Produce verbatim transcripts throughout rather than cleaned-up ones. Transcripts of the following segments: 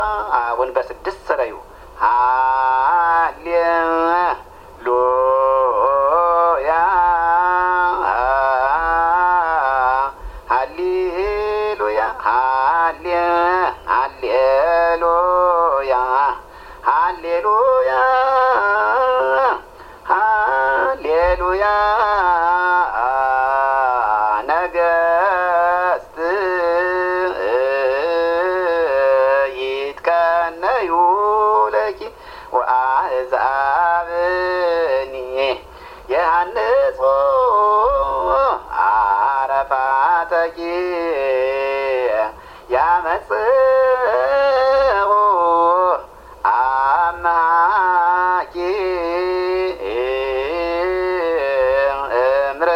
አሁን በስድስት ሰረዩ ሃሌሉያ ሃሌሉያ ሃሌ ሃሌሉያ ሃሌሉያ ሃሌሉያ ነገስት ይትቀነዩ ለኪ ወአሕዛብኒ የሐንጾ አረፋተኪ ያመጽኡ አምሃኪ እምረ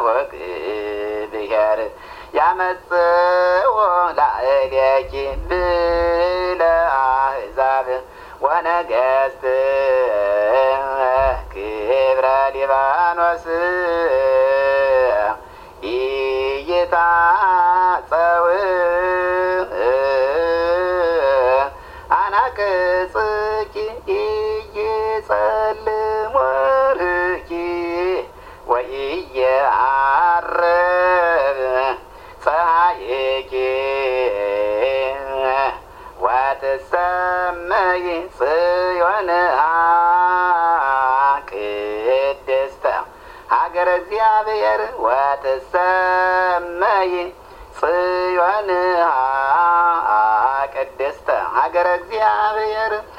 ወግብሔር ያመጽኡ ላዕሌኪ ብለ አሕዛብ ወነገሥት ክብረ ሊባኖስ ኢይታጸው አናቅጽኪ ኢይጸልም ወርኪ ወኢየዐርብ ፀሐይኪ ወትሰመይ ጽዮን ቅድስተ ሀገረ እግዚአብሔር ወትሰመይ ጽዮን ቅድስተ ሀገረ እግዚአብሔር